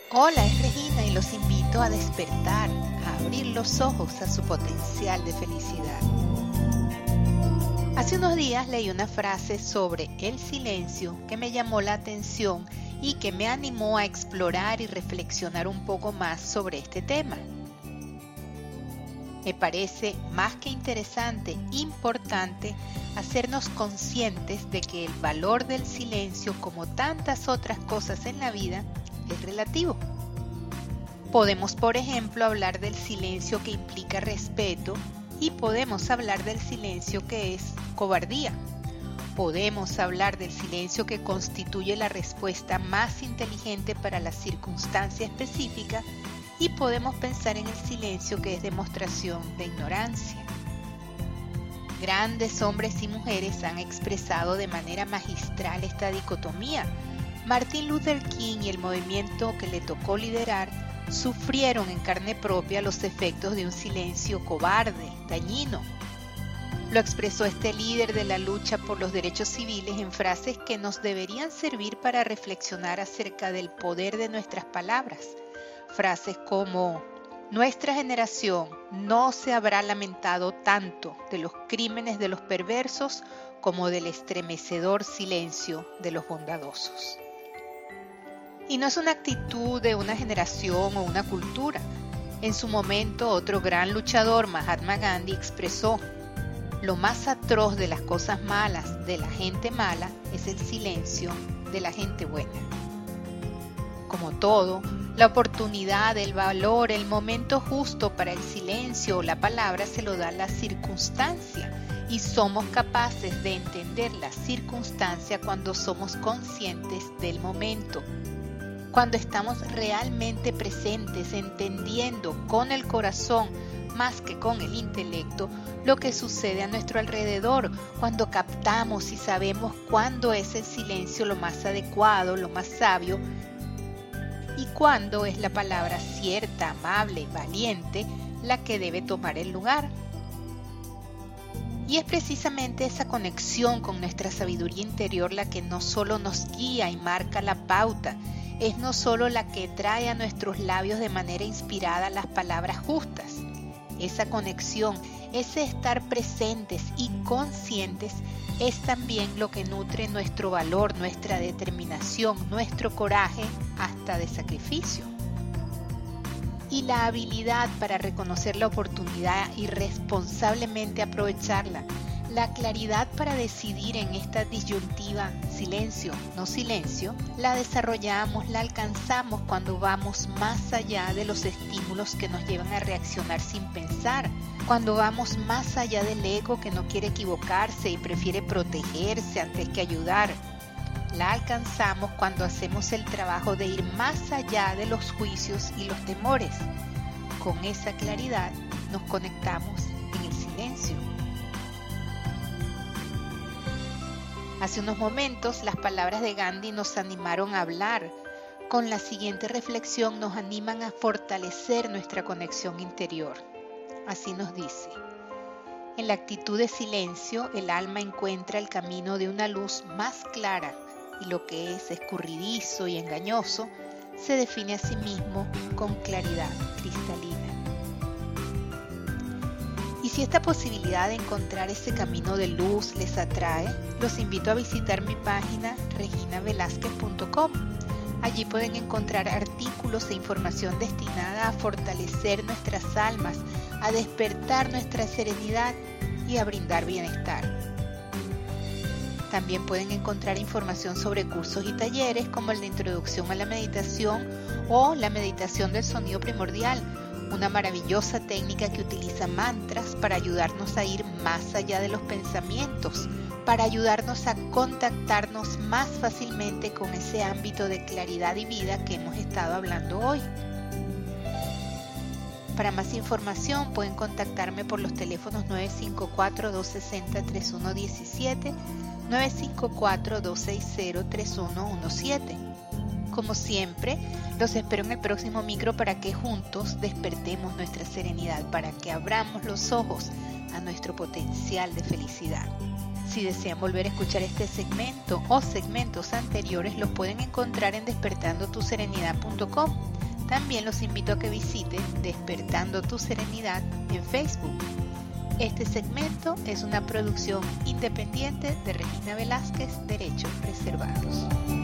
Hola, es Regina y los invito a despertar, a abrir los ojos a su potencial de felicidad. Hace unos días leí una frase sobre el silencio que me llamó la atención y que me animó a explorar y reflexionar un poco más sobre este tema. Me parece más que interesante, importante, hacernos conscientes de que el valor del silencio, como tantas otras cosas en la vida, es relativo. Podemos, por ejemplo, hablar del silencio que implica respeto y podemos hablar del silencio que es cobardía. Podemos hablar del silencio que constituye la respuesta más inteligente para la circunstancia específica y podemos pensar en el silencio que es demostración de ignorancia. Grandes hombres y mujeres han expresado de manera magistral esta dicotomía. Martin Luther King y el movimiento que le tocó liderar sufrieron en carne propia los efectos de un silencio cobarde, dañino. Lo expresó este líder de la lucha por los derechos civiles en frases que nos deberían servir para reflexionar acerca del poder de nuestras palabras. Frases como: nuestra generación no se habrá lamentado tanto de los crímenes de los perversos como del estremecedor silencio de los bondadosos. Y no es una actitud de una generación o una cultura. En su momento, otro gran luchador, Mahatma Gandhi, expresó: lo más atroz de las cosas malas de la gente mala es el silencio de la gente buena. Como todo, la oportunidad, el valor, el momento justo para el silencio o la palabra se lo da la circunstancia, y somos capaces de entender la circunstancia cuando somos conscientes del momento. Cuando estamos realmente presentes, entendiendo con el corazón más que con el intelecto lo que sucede a nuestro alrededor, cuando captamos y sabemos cuándo es el silencio lo más adecuado, lo más sabio, y cuándo es la palabra cierta, amable, valiente, la que debe tomar el lugar. Y es precisamente esa conexión con nuestra sabiduría interior la que no solo nos guía y marca la pauta, es no solo la que trae a nuestros labios de manera inspirada las palabras justas. Esa conexión, ese estar presentes y conscientes, es también lo que nutre nuestro valor, nuestra determinación, nuestro coraje, hasta de sacrificio. Y la habilidad para reconocer la oportunidad y responsablemente aprovecharla, la claridad para decidir en esta disyuntiva silencio, no silencio, la desarrollamos, la alcanzamos cuando vamos más allá de los estímulos que nos llevan a reaccionar sin pensar, cuando vamos más allá del ego que no quiere equivocarse y prefiere protegerse antes que ayudar. La alcanzamos cuando hacemos el trabajo de ir más allá de los juicios y los temores. Con esa claridad nos conectamos en el silencio. Hace unos momentos las palabras de Gandhi nos animaron a hablar. Con la siguiente reflexión nos animan a fortalecer nuestra conexión interior. Así nos dice: en la actitud de silencio el alma encuentra el camino de una luz más clara y lo que es escurridizo y engañoso se define a sí mismo con claridad cristalina. Y si esta posibilidad de encontrar ese camino de luz les atrae, los invito a visitar mi página reginavelazquez.com. Allí pueden encontrar artículos e información destinada a fortalecer nuestras almas, a despertar nuestra serenidad y a brindar bienestar. También pueden encontrar información sobre cursos y talleres como el de Introducción a la Meditación o la Meditación del Sonido Primordial, una maravillosa técnica que utiliza mantras para ayudarnos a ir más allá de los pensamientos, para ayudarnos a contactarnos más fácilmente con ese ámbito de claridad y vida que hemos estado hablando hoy. Para más información pueden contactarme por los teléfonos 954-260-3117, 954-260-3117. Como siempre, los espero en el próximo micro para que juntos despertemos nuestra serenidad, para que abramos los ojos a nuestro potencial de felicidad. Si desean volver a escuchar este segmento o segmentos anteriores, los pueden encontrar en despertandotuserenidad.com. También los invito a que visiten Despertando tu Serenidad en Facebook. Este segmento es una producción independiente de Regina Velázquez, Derechos Reservados.